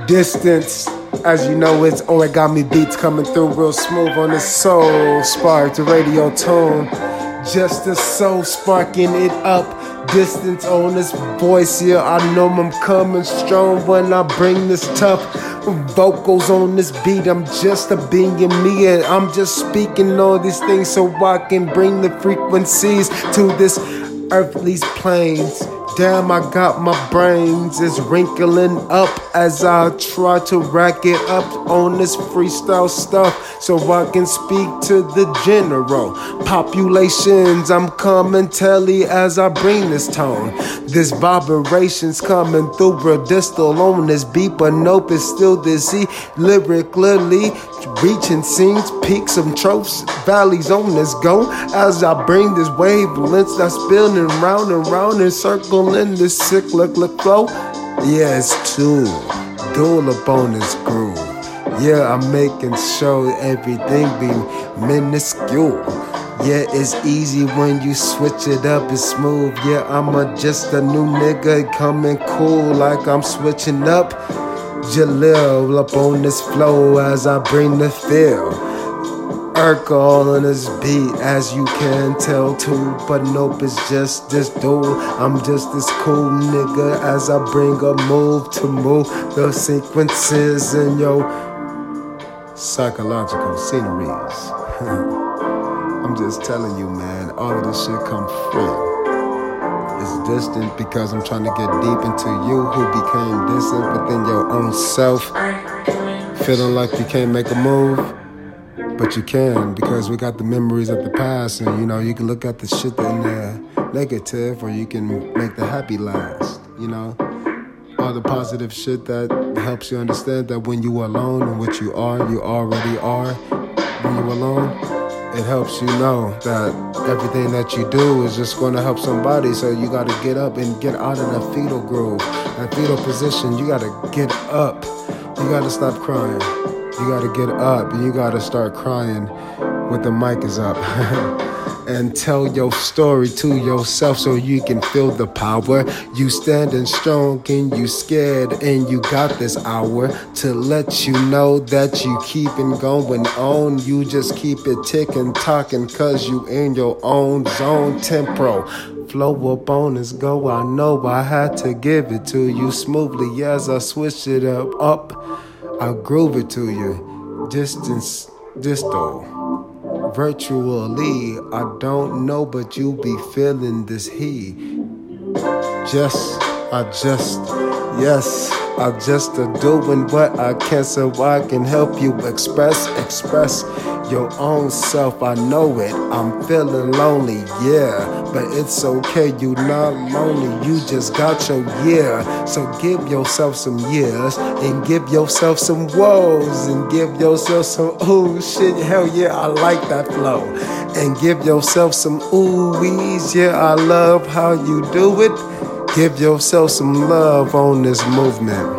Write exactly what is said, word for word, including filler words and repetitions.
Distance, as you know, it's Origami Beats coming through real smooth on the soul spark, the radio tone. Just the soul sparking it up. Distance on this voice, yeah, I know I'm coming strong when I bring this tough vocals on this beat. I'm just a being me, and I'm just speaking all these things so I can bring the frequencies to this earthly plains. Damn, I got my brains is wrinkling up as I try to rack it up on this freestyle stuff so I can speak to the general populations. I'm coming telly as I bring this tone. This vibration's coming through real distal on this beat, but nope, it's still dizzy. Lyrically reaching scenes, peaks and tropes, valleys on this go as I bring this wavelengths that's spinning round and round and circling this cyclic flow. Yeah, it's too dual up on this groove. Yeah, I'm making sure everything be minuscule. Yeah, it's easy when you switch it up, it's smooth. Yeah, I'm a, just a new nigga coming cool like I'm switching up. Jalil up on this flow as I bring the feel. Urkel on this beat, as you can tell too. But nope, it's just this dude. I'm just this cool nigga as I bring a move to move the sequences in your psychological sceneries. I'm just telling you, man, all of this shit come free. It's distant because I'm trying to get deep into you who became distant within your own self. Feeling like you can't make a move, but you can, because we got the memories of the past, and you know, you can look at the shit in there negative, or you can make the happy last, you know? All the positive shit that helps you understand that when you are alone and what you are, you already are. When you're alone, it helps you know that everything that you do is just going to help somebody. So you got to get up and get out of that fetal groove, that fetal position. You got to get up. You got to stop crying. You got to get up and you got to start crying when the mic is up. And tell your story to yourself so you can feel the power. You standing strong and you scared, and you got this hour to let you know that you keeping going on. You just keep it ticking, talking, cause you in your own zone. Tempo flow up on this go. I know I had to give it to you smoothly as I switch it up, up. I groove it to you. Distance, distal. Virtually, I don't know, but you be feeling this heat. Just, I just, yes, I just a doing what I can so I can help you express, express your own self. I know it, I'm feeling lonely, yeah, but it's okay, you not lonely, you just got your year. So give yourself some years and give yourself some woes and give yourself some ooh shit, hell yeah, I like that flow. And give yourself some ooh-wees, yeah, I love how you do it. Give yourself some love on this movement.